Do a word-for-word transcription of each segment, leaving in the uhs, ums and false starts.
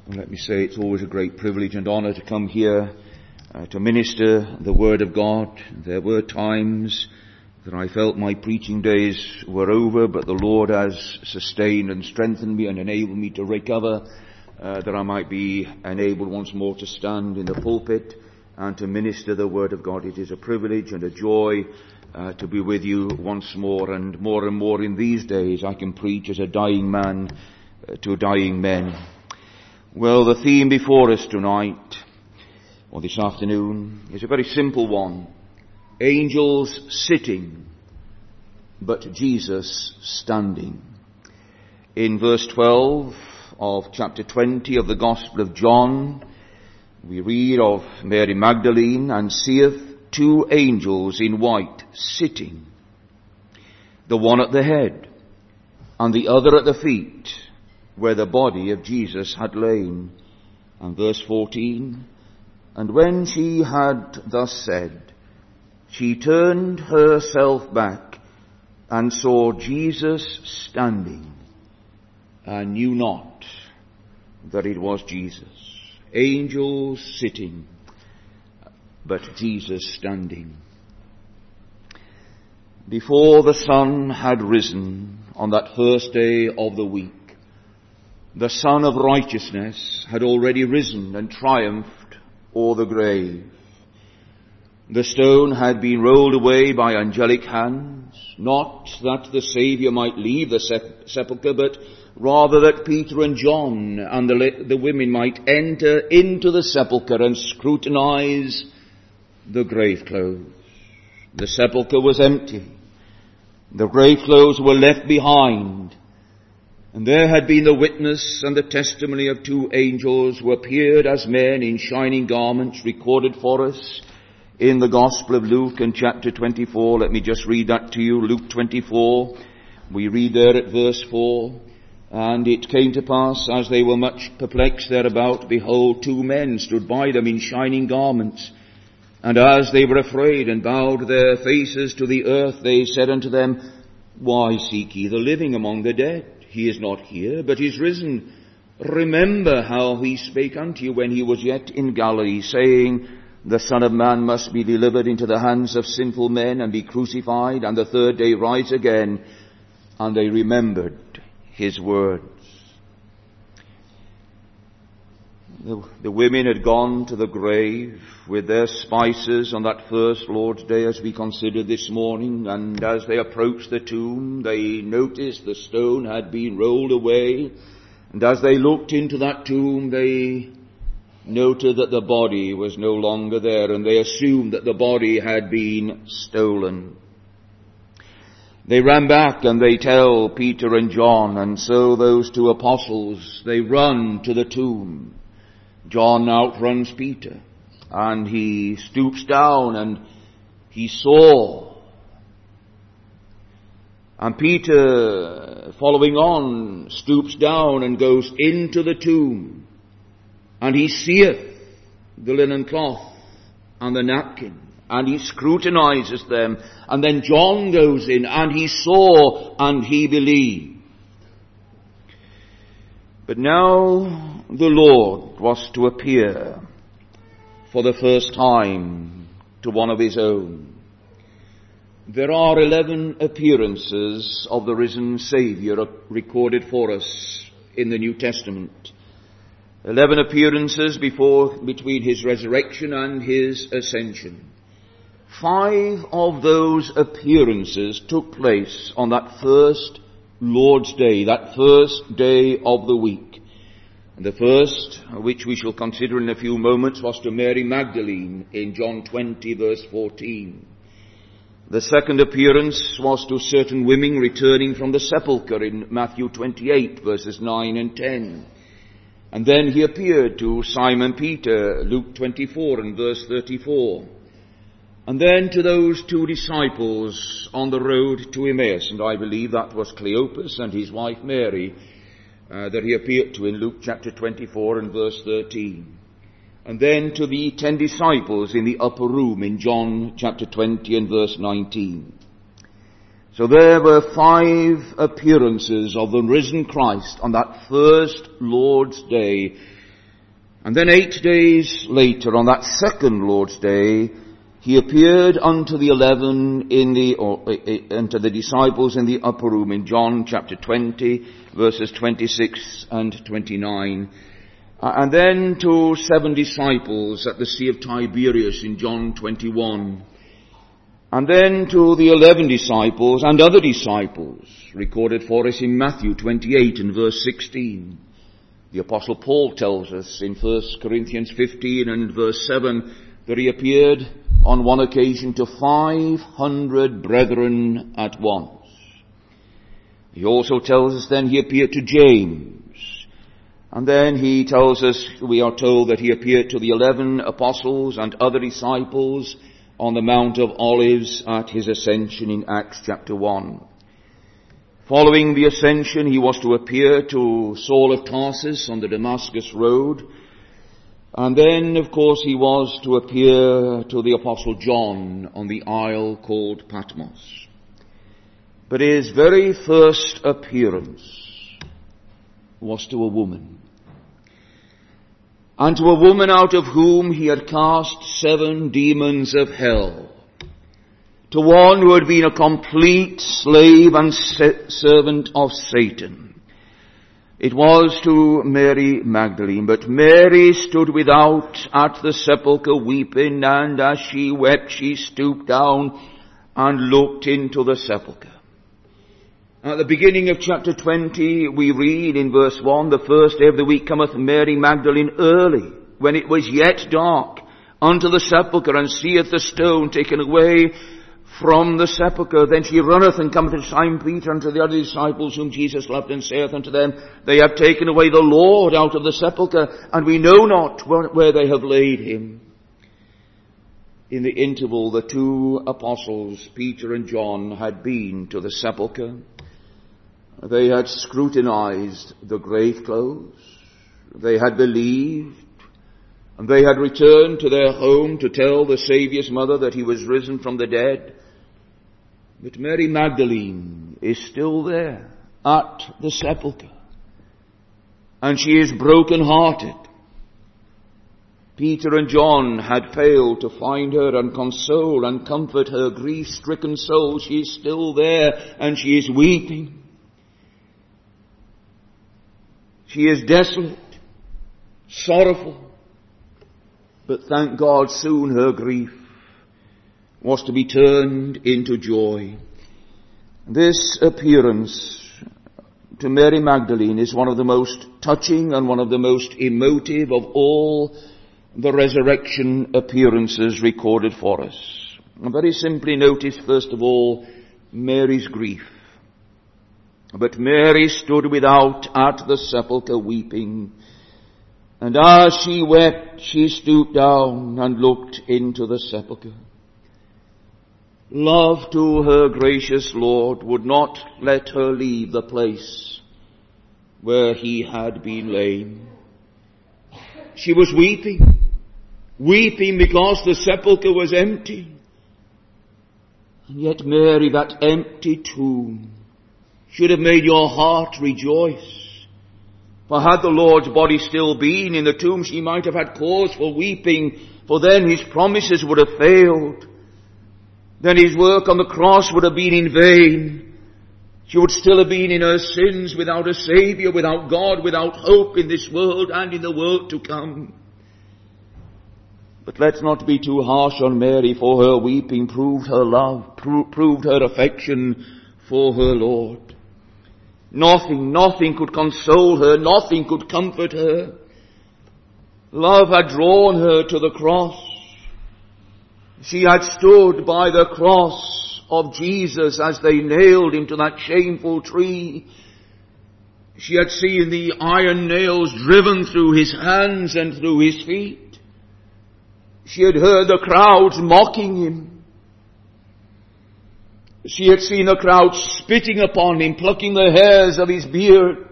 Let me say it's always a great privilege and honour to come here uh, to minister the Word of God. There were times that I felt my preaching days were over, but the Lord has sustained and strengthened me and enabled me to recover, uh, that I might be enabled once more to stand in the pulpit and to minister the Word of God. It is a privilege and a joy uh, to be with you once more, and more and more in these days I can preach as a dying man uh, to dying men. Well, the theme before us tonight, or this afternoon, is a very simple one. Angels sitting, but Jesus standing. In verse twelve of chapter twenty of the Gospel of John, we read of Mary Magdalene, and seeth two angels in white sitting, the one at the head, and the other at the feet, where the body of Jesus had lain. And verse fourteen, and when she had thus said, she turned herself back and saw Jesus standing, and knew not that it was Jesus. Angels sitting, but Jesus standing. Before the sun had risen on that first day of the week, the Son of Righteousness had already risen and triumphed o'er the grave. The stone had been rolled away by angelic hands, not that the Saviour might leave the sep- sepulchre, but rather that Peter and John and the, the women might enter into the sepulchre and scrutinize the grave clothes. The sepulchre was empty. The grave clothes were left behind. And there had been the witness and the testimony of two angels who appeared as men in shining garments, recorded for us in the Gospel of Luke in chapter twenty-four. Let me just read that to you. Luke twenty-four. We read there at verse four. And it came to pass, as they were much perplexed thereabout, behold, two men stood by them in shining garments. And as they were afraid and bowed their faces to the earth, they said unto them, Why seek ye the living among the dead? He is not here, but is risen. Remember how he spake unto you when he was yet in Galilee, saying, The Son of Man must be delivered into the hands of sinful men, and be crucified, and the third day rise again. And they remembered his words. The, the women had gone to the grave with their spices on that first Lord's Day, as we considered this morning, and as they approached the tomb, they noticed the stone had been rolled away, and as they looked into that tomb, they noted that the body was no longer there, and they assumed that the body had been stolen. They ran back and they tell Peter and John, and so those two apostles, they run to the tomb. John outruns Peter, and he stoops down and he saw. And Peter, following on, stoops down and goes into the tomb, and he seeth the linen cloth and the napkin, and he scrutinizes them. And then John goes in, and he saw, and he believed. But now the Lord was to appear for the first time to one of his own. There are eleven appearances of the risen Saviour recorded for us in the New Testament. Eleven appearances before, between his resurrection and his ascension. Five of those appearances took place on that first Lord's Day, that first day of the week. And the first, which we shall consider in a few moments, was to Mary Magdalene in John twenty verse fourteen. The second appearance was to certain women returning from the sepulchre in Matthew twenty-eight verses nine and ten. And then he appeared to Simon Peter, Luke twenty-four and verse thirty-four. And then to those two disciples on the road to Emmaus, and I believe that was Cleopas and his wife Mary, uh, that he appeared to in Luke chapter twenty-four and verse thirteen. And then to the ten disciples in the upper room in John chapter twenty and verse nineteen. So there were five appearances of the risen Christ on that first Lord's Day, And then eight days later, on that second Lord's Day, he appeared unto the eleven in the, or uh, unto the disciples in the upper room in John chapter twenty, verses twenty-six and twenty-nine. Uh, and then to seven disciples at the Sea of Tiberias in John twenty-one. And then to the eleven disciples and other disciples, recorded for us in Matthew twenty-eight and verse sixteen. The Apostle Paul tells us in First Corinthians fifteen and verse seven that he appeared on one occasion to five hundred brethren at once. He also tells us then he appeared to James. And then he tells us, we are told that he appeared to the eleven apostles and other disciples on the Mount of Olives at his ascension in Acts chapter one. Following the ascension, he was to appear to Saul of Tarsus on the Damascus road. And then, of course, he was to appear to the Apostle John on the isle called Patmos. But his very first appearance was to a woman. And to a woman out of whom he had cast seven demons of hell. To one who had been a complete slave and servant of Satan. It was to Mary Magdalene, but Mary stood without at the sepulchre weeping, and as she wept she stooped down and looked into the sepulchre. At the beginning of chapter twenty, we read in verse one, the first day of the week cometh Mary Magdalene early, when it was yet dark, unto the sepulchre, and seeth the stone taken away from the sepulchre. Then she runneth and cometh to Simon Peter and to the other disciples whom Jesus loved, and saith unto them, They have taken away the Lord out of the sepulchre, and we know not where, where they have laid him. In the interval, the two apostles, Peter and John, had been to the sepulchre. They had scrutinized the grave clothes. They had believed. And they had returned to their home to tell the Saviour's mother that he was risen from the dead. But Mary Magdalene is still there at the sepulchre. And she is broken-hearted. Peter and John had failed to find her and console and comfort her grief-stricken soul. She is still there and she is weeping. She is desolate, sorrowful. But thank God, soon her grief was to be turned into joy. This appearance to Mary Magdalene is one of the most touching and one of the most emotive of all the resurrection appearances recorded for us. And very simply notice, first of all, Mary's grief. But Mary stood without at the sepulchre weeping. And as she wept, she stooped down and looked into the sepulchre. Love to her gracious Lord would not let her leave the place where he had been laid. She was weeping, weeping because the sepulchre was empty. And yet, Mary, that empty tomb should have made your heart rejoice. For had the Lord's body still been in the tomb, she might have had cause for weeping, for then his promises would have failed. Then his work on the cross would have been in vain. She would still have been in her sins, without a Saviour, without God, without hope in this world and in the world to come. But let's not be too harsh on Mary, for her weeping proved her love, pro- proved her affection for her Lord. Nothing, nothing could console her, nothing could comfort her. Love had drawn her to the cross. She had stood by the cross of Jesus as they nailed him to that shameful tree. She had seen the iron nails driven through his hands and through his feet. She had heard the crowds mocking him. She had seen the crowd spitting upon him, plucking the hairs of his beard.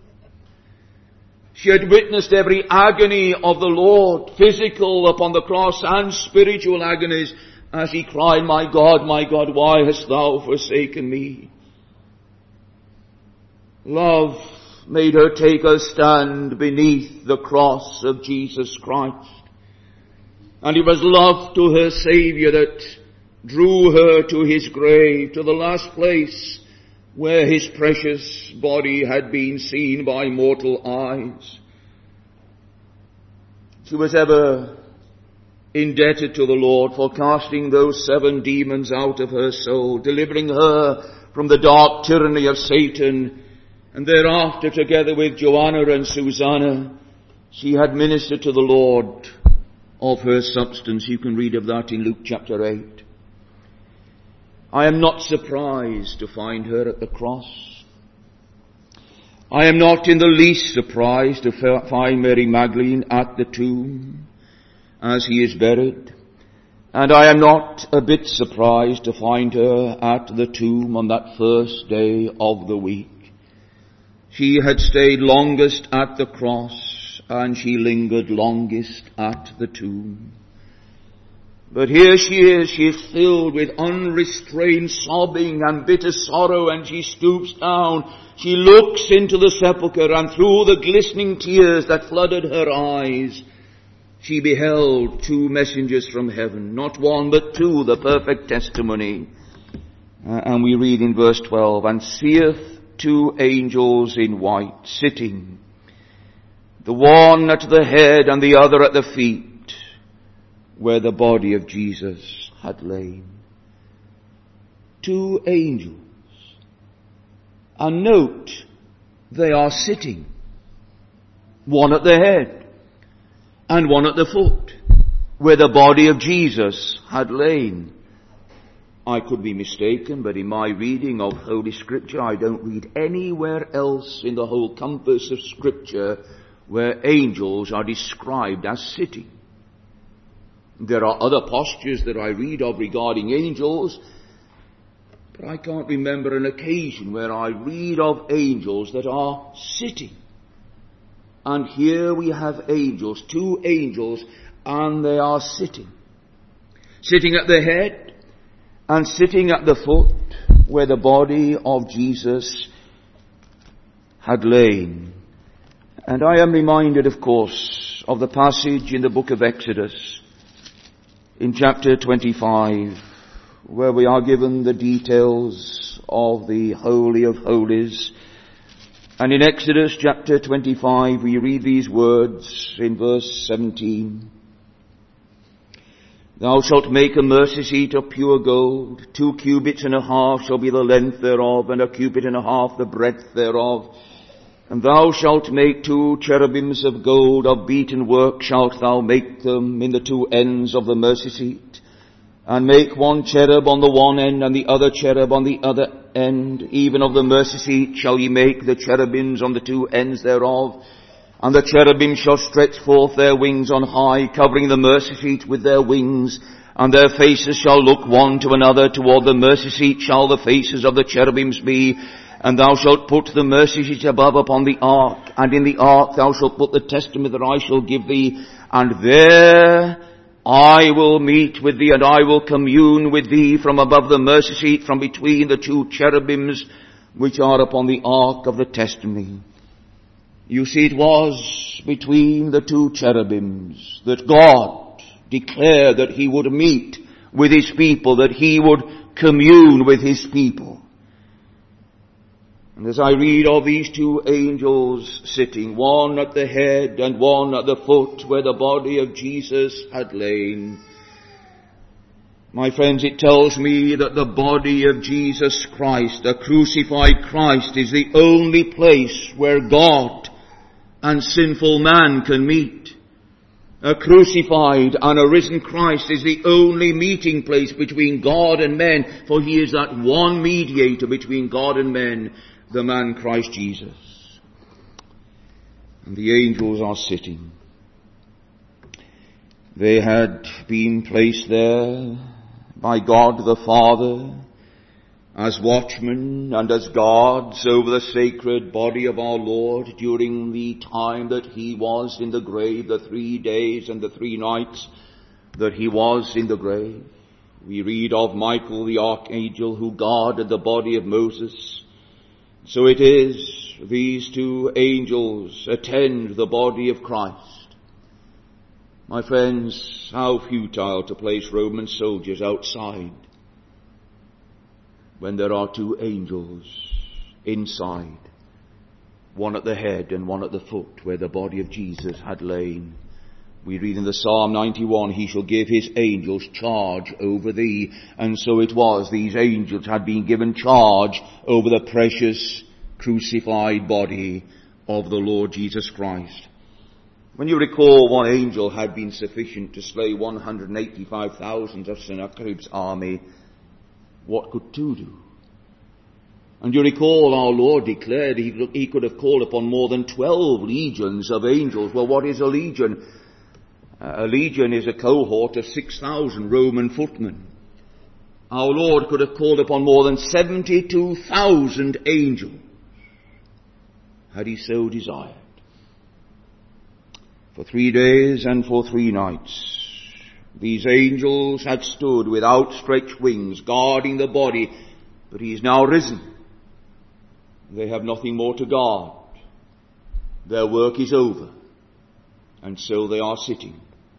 She had witnessed every agony of the Lord, physical upon the cross and spiritual agonies, as he cried, My God, my God, why hast thou forsaken me? Love made her take her stand beneath the cross of Jesus Christ. And it was love to her Saviour that drew her to his grave, to the last place where his precious body had been seen by mortal eyes. She was ever indebted to the Lord for casting those seven demons out of her soul, delivering her from the dark tyranny of Satan. And thereafter, together with Joanna and Susanna, she had ministered to the Lord of her substance. You can read of that in Luke chapter eight. I am not surprised to find her at the cross. I am not in the least surprised to find Mary Magdalene at the tomb as he is buried. And I am not a bit surprised to find her at the tomb on that first day of the week. She had stayed longest at the cross, and she lingered longest at the tomb. But here she is, she is filled with unrestrained sobbing and bitter sorrow, and she stoops down. She looks into the sepulchre, and through the glistening tears that flooded her eyes, she beheld two messengers from heaven, not one but two, the perfect testimony. Uh, and we read in verse twelve, and seeth two angels in white, sitting, the one at the head and the other at the feet, where the body of Jesus had lain. Two angels. And note, they are sitting. One at the head and one at the foot, where the body of Jesus had lain. I could be mistaken, but in my reading of Holy Scripture, I don't read anywhere else in the whole compass of Scripture where angels are described as sitting. There are other postures that I read of regarding angels, but I can't remember an occasion where I read of angels that are sitting. And here we have angels, two angels, and they are sitting. Sitting at the head and sitting at the foot where the body of Jesus had lain. And I am reminded, of course, of the passage in the book of Exodus, in chapter twenty-five, where we are given the details of the Holy of Holies. And in Exodus chapter twenty-five, we read these words in verse seventeen. Thou shalt make a mercy seat of pure gold. Two cubits and a half shall be the length thereof, and a cubit and a half the breadth thereof. And thou shalt make two cherubims of gold, of beaten work shalt thou make them in the two ends of the mercy seat. And make one cherub on the one end, and the other cherub on the other end. Even of the mercy seat shall ye make the cherubims on the two ends thereof. And the cherubim shall stretch forth their wings on high, covering the mercy seat with their wings. And their faces shall look one to another. Toward the mercy seat shall the faces of the cherubims be. And thou shalt put the mercy seat above upon the ark. And in the ark thou shalt put the testament that I shall give thee. And there I will meet with thee, and I will commune with thee from above the mercy seat, from between the two cherubims which are upon the ark of the testimony. You see, it was between the two cherubims that God declared that he would meet with his people, that he would commune with his people. And as I read of these two angels sitting, one at the head and one at the foot where the body of Jesus had lain, my friends, it tells me that the body of Jesus Christ, the crucified Christ, is the only place where God and sinful man can meet. A crucified and a risen Christ is the only meeting place between God and men, for he is that one mediator between God and men, the man Christ Jesus. And the angels are sitting. They had been placed there by God the Father as watchmen and as guards over the sacred body of our Lord during the time that he was in the grave, the three days and the three nights that he was in the grave. We read of Michael the archangel who guarded the body of Moses So it is, these two angels attend the body of Christ. My friends, how futile to place Roman soldiers outside when there are two angels inside, one at the head and one at the foot where the body of Jesus had lain. We read in the Psalm ninety-one, he shall give his angels charge over thee. And so it was, these angels had been given charge over the precious crucified body of the Lord Jesus Christ. When you recall one angel had been sufficient to slay one hundred eighty-five thousand of Sennacherib's army, what could two do? And you recall our Lord declared he, he could have called upon more than twelve legions of angels. Well, what is a legion? A legion is a cohort of six thousand Roman footmen. Our Lord could have called upon more than seventy-two thousand angels had he so desired. For three days and for three nights, these angels had stood with outstretched wings guarding the body, but he is now risen. They have nothing more to guard. Their work is over. And so they are sitting.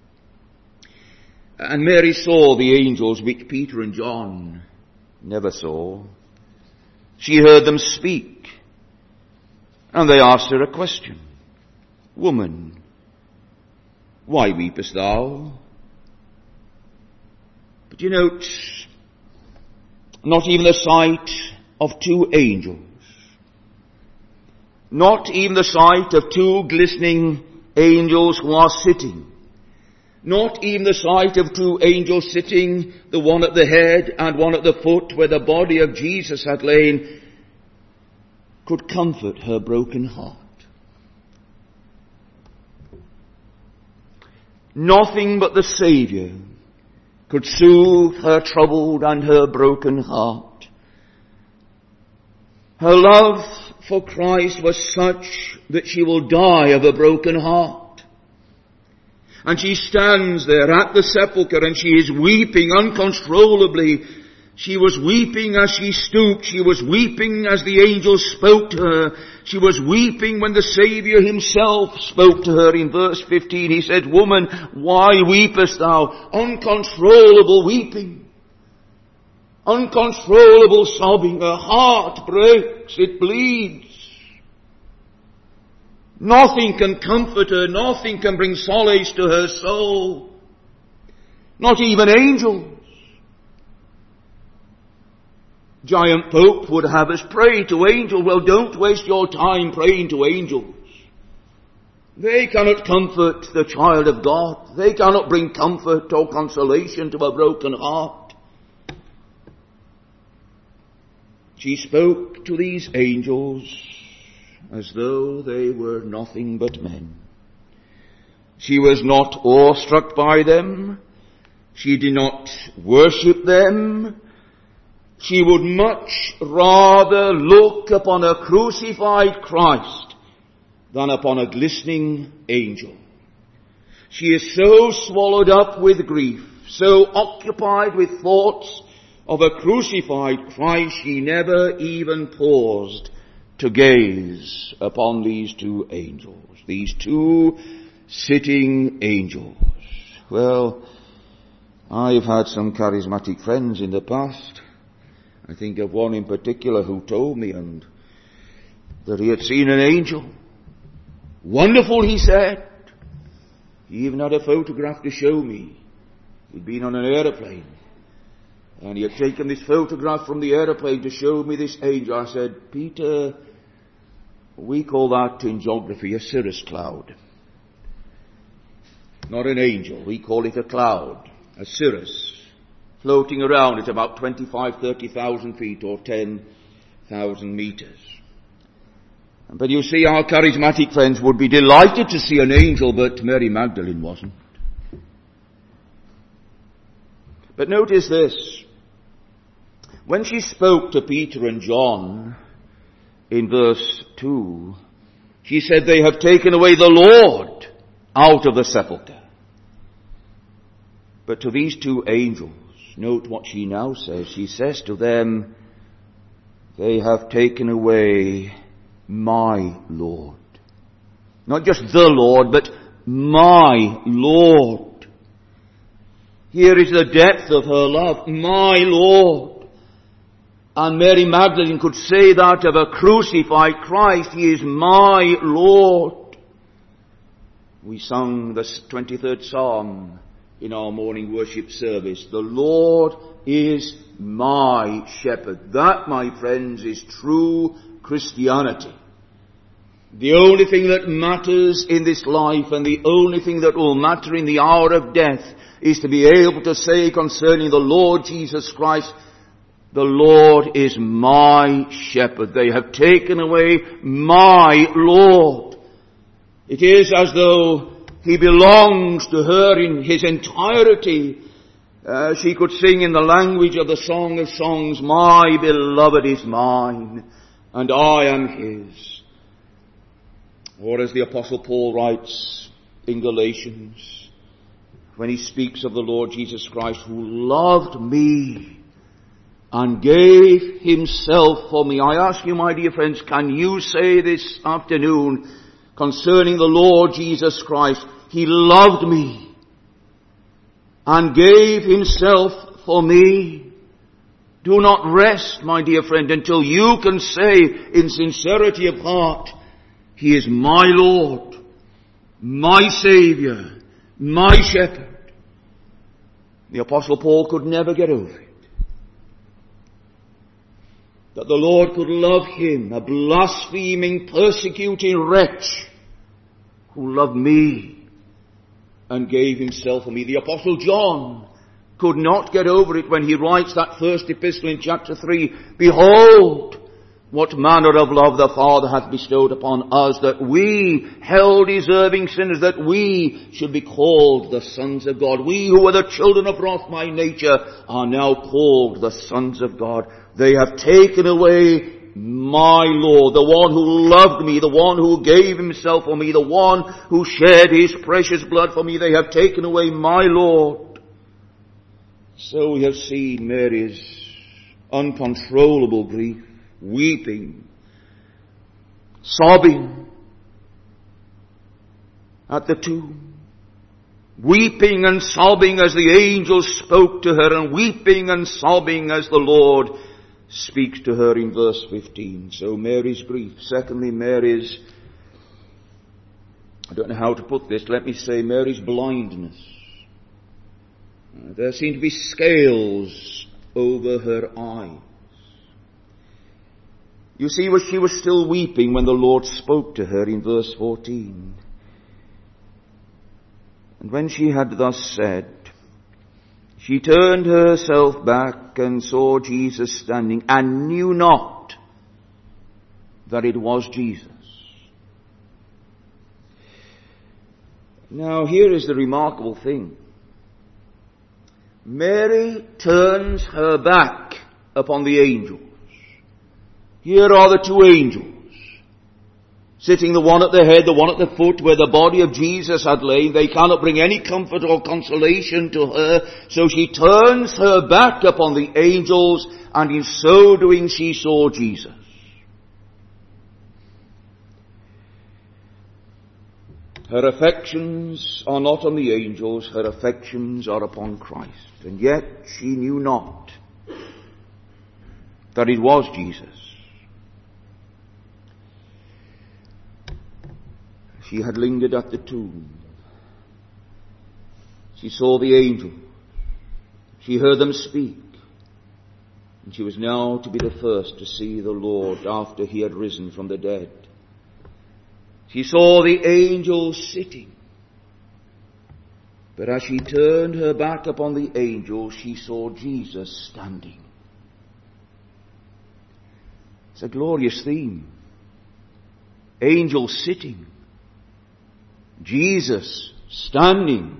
And Mary saw the angels which Peter and John never saw. She heard them speak. And they asked her a question. Woman, why weepest thou? But you note, not even the sight of two angels, not even the sight of two glistening angels who are sitting, not even the sight of two angels sitting, the one at the head and one at the foot where the body of Jesus had lain, could comfort her broken heart. Nothing but the Saviour could soothe her troubled and her broken heart. Her love for Christ was such that she will die of a broken heart. And she stands there at the sepulchre and she is weeping uncontrollably. She was weeping as she stooped. She was weeping as the angel spoke to her. She was weeping when the Saviour himself spoke to her. In verse fifteen he said, Woman, why weepest thou? Uncontrollable weeping. Uncontrollable sobbing. Her heart breaks. It bleeds. Nothing can comfort her. Nothing can bring solace to her soul. Not even angels. Giant Pope would have us pray to angels. Well, don't waste your time praying to angels. They cannot comfort the child of God. They cannot bring comfort or consolation to a broken heart. She spoke to these angels as though they were nothing but men. She was not awestruck by them. She did not worship them. She would much rather look upon a crucified Christ than upon a glistening angel. She is so swallowed up with grief, so occupied with thoughts of a crucified Christ, she never even paused to gaze upon these two angels, these two sitting angels. Well, I've had some charismatic friends in the past. I think of one in particular who told me and that he had seen an angel. Wonderful, he said. He even had a photograph to show me. He'd been on an aeroplane. And he had taken this photograph from the aeroplane to show me this angel. I said, Peter, we call that in geography a cirrus cloud. Not an angel. We call it a cloud, a cirrus. Floating around at about twenty-five, thirty thousand feet or ten thousand meters. But you see, our charismatic friends would be delighted to see an angel, but Mary Magdalene wasn't. But notice this. When she spoke to Peter and John in verse two, she said, They have taken away the Lord out of the sepulchre. But to these two angels, note what she now says. She says to them, They have taken away my Lord. Not just the Lord, but my Lord. Here is the depth of her love. My Lord. And Mary Magdalene could say that of a crucified Christ. He is my Lord. We sung the twenty-third Psalm in our morning worship service. The Lord is my shepherd. That, my friends, is true Christianity. The only thing that matters in this life, and the only thing that will matter in the hour of death, is to be able to say concerning the Lord Jesus Christ, the Lord is my shepherd. They have taken away my Lord. It is as though he belongs to her in his entirety. Uh, she could sing in the language of the Song of Songs, my beloved is mine, and I am his. Or as the Apostle Paul writes in Galatians, when he speaks of the Lord Jesus Christ, who loved me and gave himself for me. I ask you, my dear friends, can you say this afternoon concerning the Lord Jesus Christ, he loved me and gave himself for me? Do not rest, my dear friend, until you can say in sincerity of heart, he is my Lord, my Saviour, my Shepherd. The Apostle Paul could never get over it. That the Lord could love him, a blaspheming, persecuting wretch, who loved me and gave himself for me. The Apostle John could not get over it when he writes that first epistle in chapter three. Behold, what manner of love the Father hath bestowed upon us, that we, hell deserving sinners, that we should be called the sons of God. We who were the children of wrath by nature are now called the sons of God. They have taken away my Lord, the one who loved me, the one who gave himself for me, the one who shed his precious blood for me. They have taken away my Lord. So we have seen Mary's uncontrollable grief, weeping, sobbing at the tomb, weeping and sobbing as the angels spoke to her, and weeping and sobbing as the Lord speaks to her in verse fifteen. So Mary's grief. Secondly, Mary's, I don't know how to put this, let me say Mary's blindness. Uh, there seem to be scales over her eyes. You see, she was still weeping when the Lord spoke to her in verse fourteen. And when she had thus said, she turned herself back and saw Jesus standing, and knew not that it was Jesus. Now here is the remarkable thing. Mary turns her back upon the angels. Here are the two angels, sitting the one at the head, the one at the foot, where the body of Jesus had lain. They cannot bring any comfort or consolation to her, so she turns her back upon the angels, and in so doing she saw Jesus. Her affections are not on the angels, her affections are upon Christ. And yet she knew not that it was Jesus. She had lingered at the tomb. She saw the angels. She heard them speak. And she was now to be the first to see the Lord after he had risen from the dead. She saw the angels sitting. But as she turned her back upon the angels, she saw Jesus standing. It's a glorious theme. Angels sitting. Jesus standing.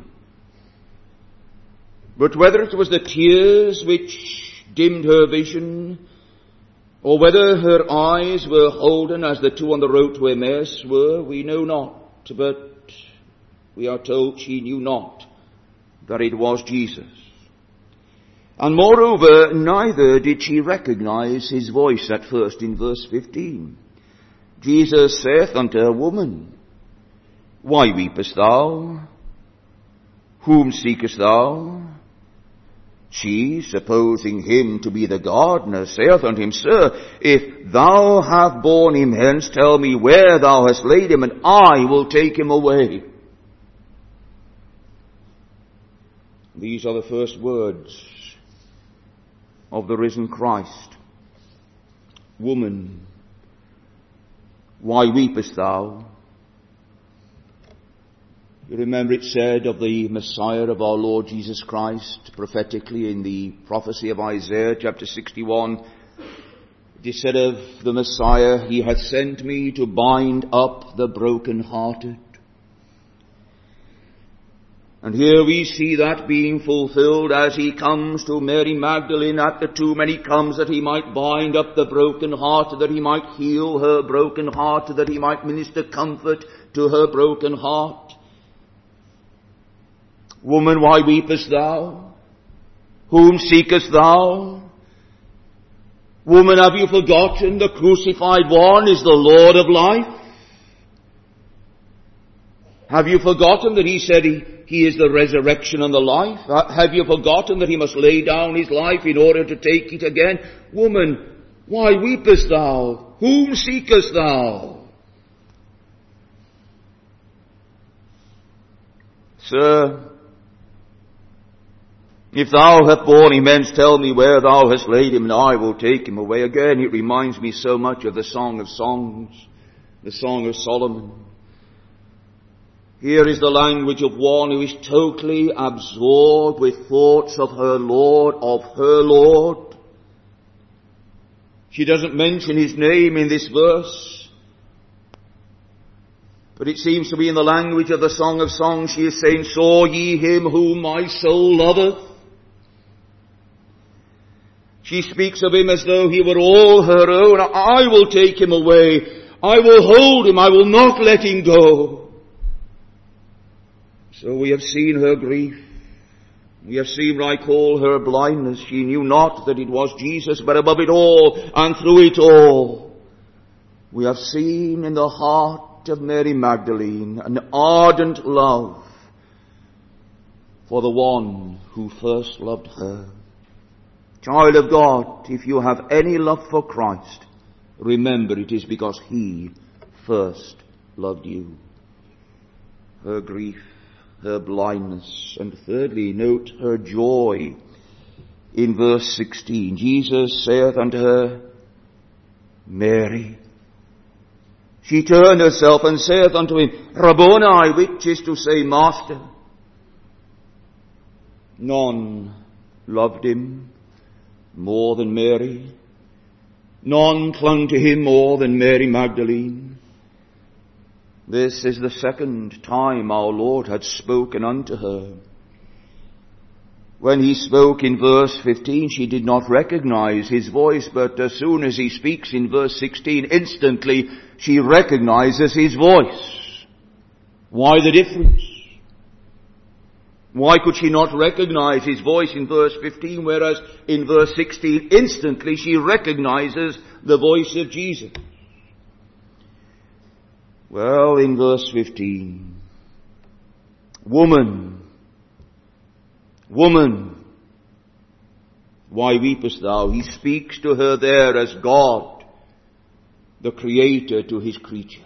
But whether it was the tears which dimmed her vision, or whether her eyes were holden as the two on the road to Emmaus were, we know not. But we are told she knew not that it was Jesus. And moreover, neither did she recognize his voice at first in verse fifteen. Jesus saith unto her, Woman, why weepest thou? Whom seekest thou? She, supposing him to be the gardener, saith unto him, Sir, if thou have borne him hence, tell me where thou hast laid him, and I will take him away. These are the first words of the risen Christ. Woman, why weepest thou? You remember it said of the Messiah of our Lord Jesus Christ, prophetically in the prophecy of Isaiah chapter sixty-one, it is said of the Messiah, He hath sent me to bind up the brokenhearted. And here we see that being fulfilled as he comes to Mary Magdalene at the tomb, and he comes that he might bind up the broken heart, that he might heal her broken heart, that he might minister comfort to her broken heart. Woman, why weepest thou? Whom seekest thou? Woman, have you forgotten the crucified one is the Lord of life? Have you forgotten that he said he, he is the resurrection and the life? Have you forgotten that he must lay down his life in order to take it again? Woman, why weepest thou? Whom seekest thou? Sir, if thou hast borne him hence, tell me where thou hast laid him, and I will take him away. Again, it reminds me so much of the Song of Songs, the Song of Solomon. Here is the language of one who is totally absorbed with thoughts of her Lord, of her Lord. She doesn't mention his name in this verse, but it seems to be in the language of the Song of Songs. She is saying, Saw ye him whom my soul loveth? She speaks of him as though he were all her own. I will take him away. I will hold him. I will not let him go. So we have seen her grief. We have seen what I call her blindness. She knew not that it was Jesus, but above it all and through it all, we have seen in the heart of Mary Magdalene an ardent love for the one who first loved her. Child of God, if you have any love for Christ, remember it is because he first loved you. Her grief, her blindness, and thirdly, note her joy. In verse sixteen, Jesus saith unto her, Mary. She turned herself and saith unto him, Rabboni, which is to say, Master. None loved him more than Mary. None clung to him more than Mary Magdalene. This is the second time our Lord had spoken unto her. When he spoke in verse fifteen, she did not recognize his voice, but as soon as he speaks in verse sixteen, instantly she recognizes his voice. Why the difference? Why could she not recognize his voice in verse fifteen, whereas in verse sixteen, instantly she recognizes the voice of Jesus? Well, in verse fifteen, Woman, woman, why weepest thou? He speaks to her there as God, the Creator, to his creature.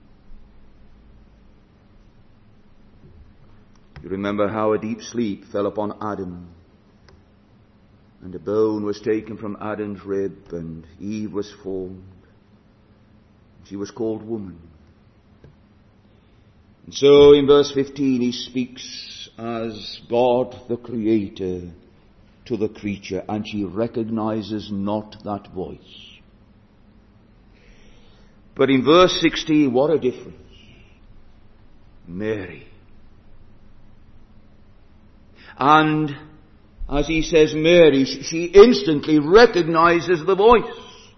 You remember how a deep sleep fell upon Adam, and a bone was taken from Adam's rib, and Eve was formed. She was called woman. And so in verse fifteen he speaks as God the Creator to the creature, and she recognizes not that voice. But in verse sixteen, what a difference. Mary. And as he says Mary, she instantly recognizes the voice,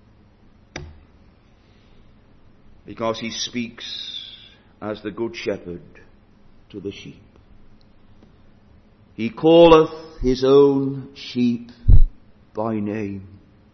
because he speaks as the good shepherd to the sheep. He calleth his own sheep by name.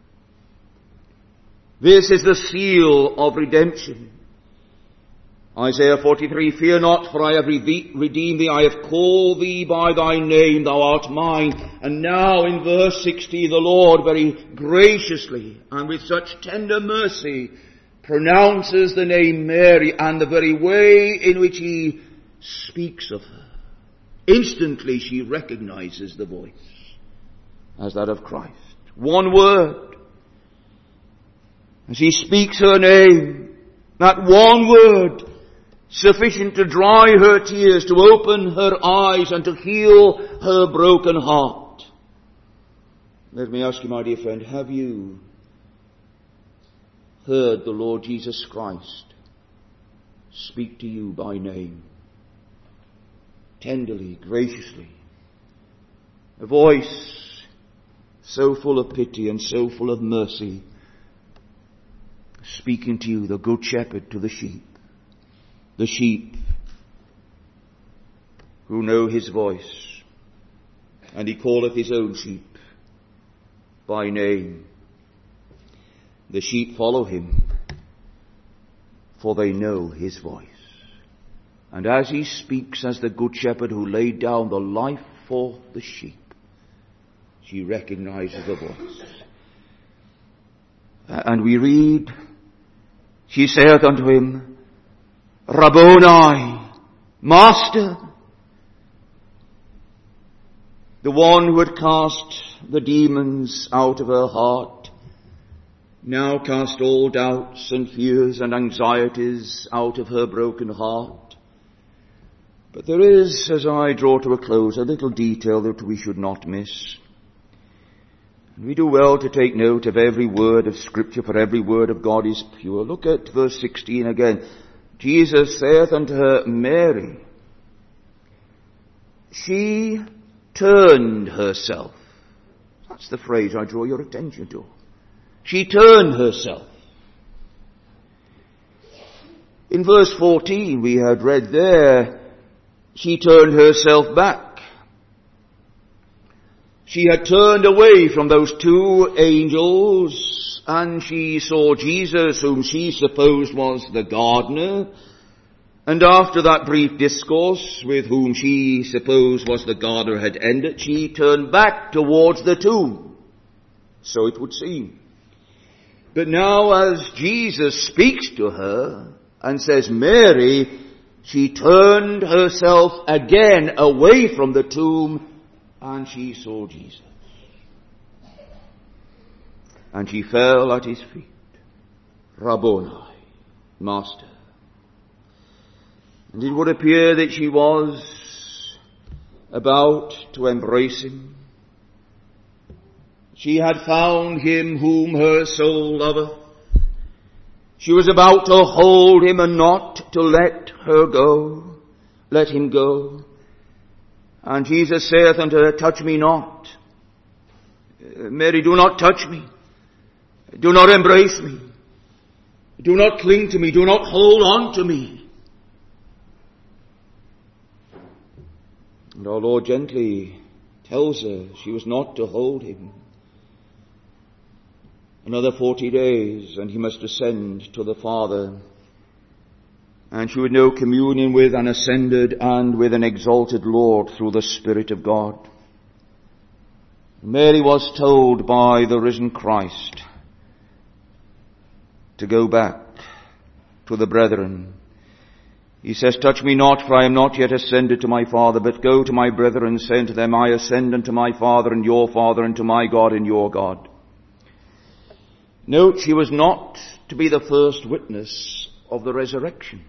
This is the seal of redemption. Isaiah forty-three, fear not, for I have redeemed thee, I have called thee by thy name, thou art mine. And now in verse sixteen, the Lord very graciously and with such tender mercy pronounces the name Mary and the very way in which he speaks of her. Instantly she recognizes the voice as that of Christ. One word. As he speaks her name, that one word, sufficient to dry her tears, to open her eyes and to heal her broken heart. Let me ask you, my dear friend, have you heard the Lord Jesus Christ speak to you by name? Tenderly, graciously. A voice so full of pity and so full of mercy, speaking to you, the good shepherd to the sheep. The sheep who know his voice, and he calleth his own sheep by name. The sheep follow him, for they know his voice. And as he speaks as the good shepherd who laid down the life for the sheep, she recognizes the voice. And we read, she saith unto him, Rabboni, Master. The one who had cast the demons out of her heart now cast all doubts and fears and anxieties out of her broken heart. But there is, as I draw to a close, a little detail that we should not miss. And we do well to take note of every word of Scripture, for every word of God is pure. Look at verse sixteen again. Jesus saith unto her, Mary. She turned herself. That's the phrase I draw your attention to. She turned herself. In verse fourteen we had read there, she turned herself back. She had turned away from those two angels, and she saw Jesus, whom she supposed was the gardener. And after that brief discourse with whom she supposed was the gardener had ended, she turned back towards the tomb. So it would seem. But now as Jesus speaks to her and says, Mary, she turned herself again away from the tomb, and she saw Jesus. And she fell at his feet. Rabboni, Master. And it would appear that she was about to embrace him. She had found him whom her soul loveth. She was about to hold him and not to let her go, let him go. And Jesus saith unto her, touch me not. Mary, do not touch me. Do not embrace me. Do not cling to me. Do not hold on to me. And our Lord gently tells her she was not to hold him. Another forty days and he must ascend to the Father. And she would know communion with an ascended and with an exalted Lord through the Spirit of God. Mary was told by the risen Christ to go back to the brethren. He says, touch me not, for I am not yet ascended to my Father, but go to my brethren and say unto them, I ascend unto my Father and your Father, and to my God and your God. Note, she was not to be the first witness of the resurrection.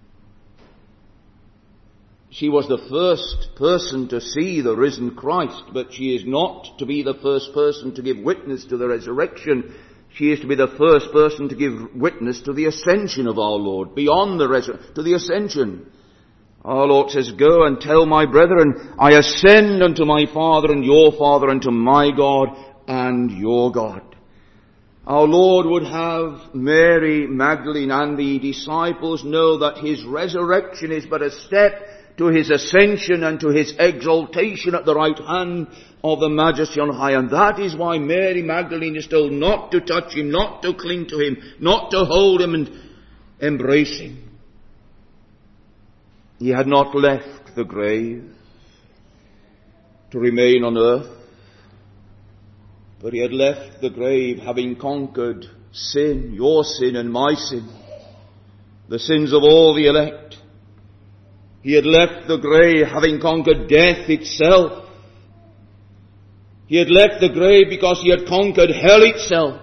She was the first person to see the risen Christ, but she is not to be the first person to give witness to the resurrection. She is to be the first person to give witness to the ascension of our Lord, beyond the resurrection, to the ascension. Our Lord says, go and tell my brethren, I ascend unto my Father and your Father, and to my God and your God. Our Lord would have Mary Magdalene and the disciples know that his resurrection is but a step to his ascension and to his exaltation at the right hand of the Majesty on high. And that is why Mary Magdalene is told not to touch him, not to cling to him, not to hold him and embrace him. He had not left the grave to remain on earth, but he had left the grave having conquered sin, your sin and my sin, the sins of all the elect. He had left the grave having conquered death itself. He had left the grave because he had conquered hell itself.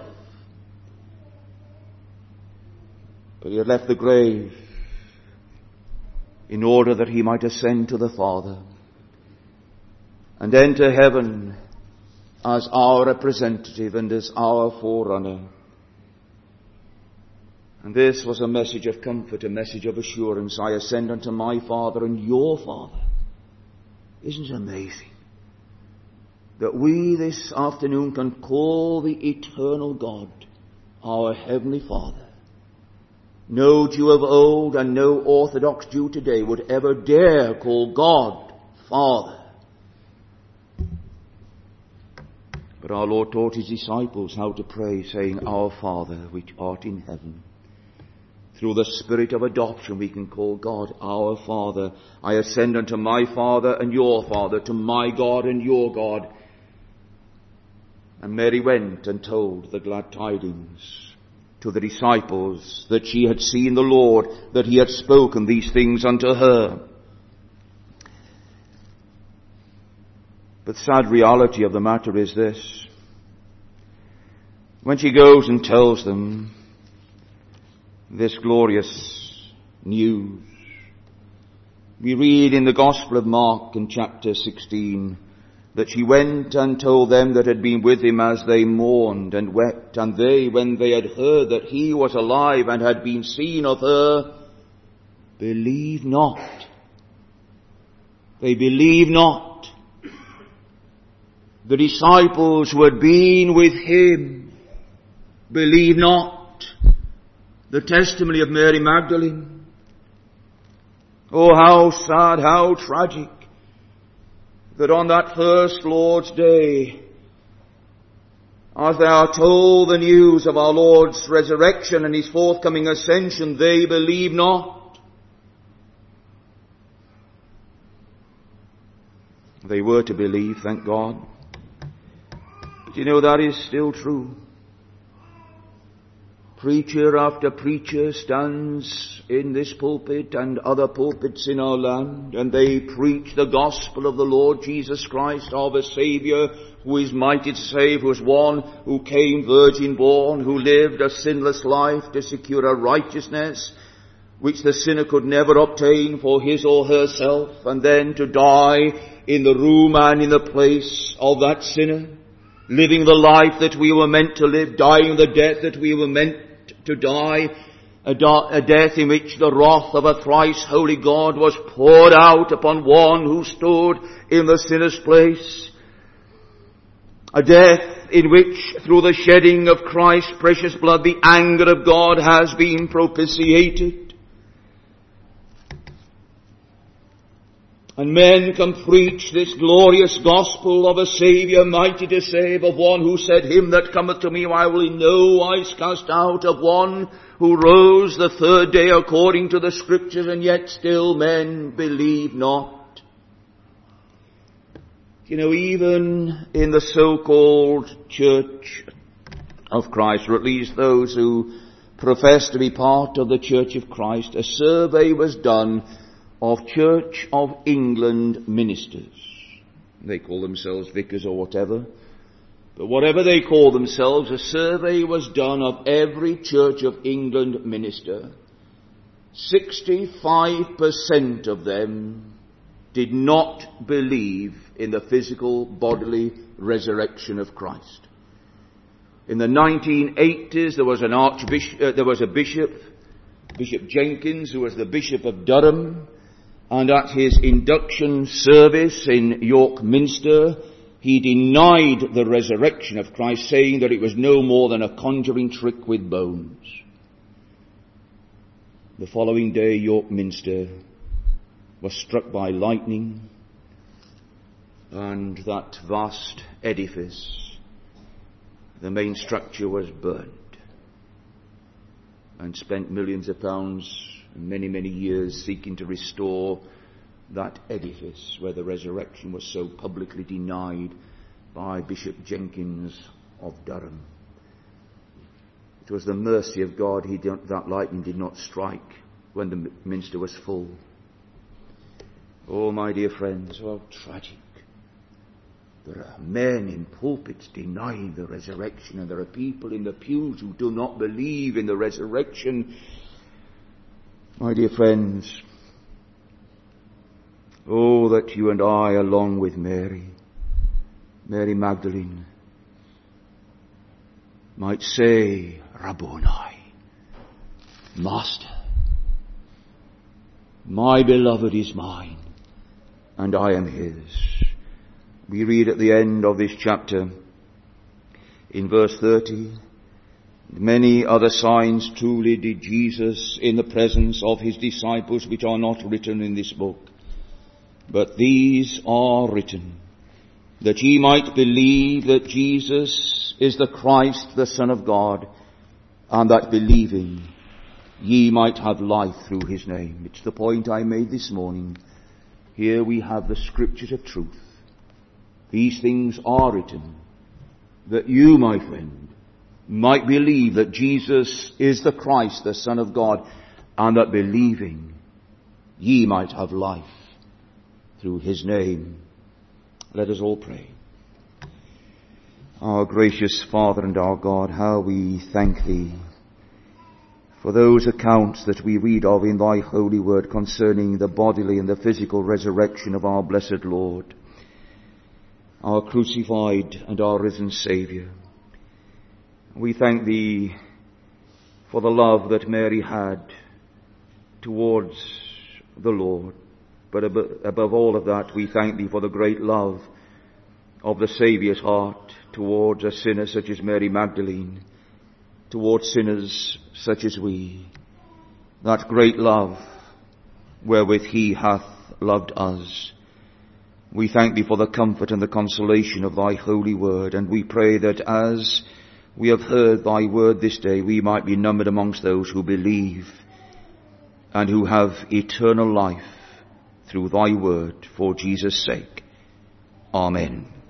But he had left the grave in order that he might ascend to the Father and enter heaven as our representative and as our forerunner. And this was a message of comfort, a message of assurance. I ascend unto my Father and your Father. Isn't it amazing that we this afternoon can call the eternal God our Heavenly Father? No Jew of old and no Orthodox Jew today would ever dare call God Father. But our Lord taught his disciples how to pray, saying, Our Father which art in heaven. Through the Spirit of adoption we can call God our Father. I ascend unto my Father and your Father, to my God and your God. And Mary went and told the glad tidings to the disciples that she had seen the Lord, that he had spoken these things unto her. But the sad reality of the matter is this. When she goes and tells them this glorious news, we read in the Gospel of Mark in chapter sixteen that she went and told them that had been with him as they mourned and wept. And they, when they had heard that he was alive and had been seen of her, believed not. They believed not. The disciples who had been with him believed not. The testimony of Mary Magdalene. Oh, how sad, how tragic, that on that first Lord's Day, as they are told the news of our Lord's resurrection and his forthcoming ascension, they believe not. They were to believe, thank God. But you know, that is still true. Preacher after preacher stands in this pulpit and other pulpits in our land, and they preach the gospel of the Lord Jesus Christ, of a Saviour who is mighty to save, who is one who came virgin born, who lived a sinless life to secure a righteousness which the sinner could never obtain for his or herself, and then to die in the room and in the place of that sinner, living the life that we were meant to live, dying the death that we were meant to die, a, da- a death in which the wrath of a thrice holy God was poured out upon one who stood in the sinner's place. A death in which, through the shedding of Christ's precious blood, the anger of God has been propitiated. And men can preach this glorious gospel of a Saviour mighty to save, of one who said, Him that cometh to me I will in no wise cast out, of one who rose the third day according to the Scriptures, and yet still men believe not. You know, even in the so-called Church of Christ, or at least those who profess to be part of the Church of Christ, a survey was done of Church of England ministers. They call themselves vicars or whatever. But whatever they call themselves, a survey was done of every Church of England minister. sixty-five percent of them did not believe in the physical bodily resurrection of Christ. In the nineteen eighties there was an archbishop, uh, there was a bishop, Bishop Jenkins, who was the Bishop of Durham. And at his induction service in York Minster, he denied the resurrection of Christ, saying that it was no more than a conjuring trick with bones. The following day, York Minster was struck by lightning, and that vast edifice, the main structure, was burned, and spent millions of pounds and many, many years seeking to restore that edifice where the resurrection was so publicly denied by Bishop Jenkins of Durham. It was the mercy of God he did, that lightning did not strike when the minster was full. Oh, my dear friends, how tragic. There are men in pulpits denying the resurrection, and there are people in the pews who do not believe in the resurrection. My dear friends, oh, that you and I, along with Mary, Mary Magdalene, might say, Rabboni, Master, my beloved is mine, and I am his. We read at the end of this chapter, in verse thirty, many other signs truly did Jesus in the presence of his disciples, which are not written in this book. But these are written, that ye might believe that Jesus is the Christ, the Son of God, and that believing ye might have life through his name. It's the point I made this morning. Here we have the scriptures of truth. These things are written, that you, my friend, might believe that Jesus is the Christ, the Son of God, and that believing ye might have life through his name. Let us all pray. Our gracious Father and our God, how we thank thee for those accounts that we read of in thy holy word concerning the bodily and the physical resurrection of our blessed Lord, our crucified and our risen Saviour. We thank thee for the love that Mary had towards the Lord. But above all of that, we thank thee for the great love of the Saviour's heart towards a sinner such as Mary Magdalene, towards sinners such as we. That great love wherewith he hath loved us. We thank thee for the comfort and the consolation of thy holy word, and we pray that as we have heard thy word this day, we might be numbered amongst those who believe and who have eternal life through thy word, for Jesus' sake. Amen.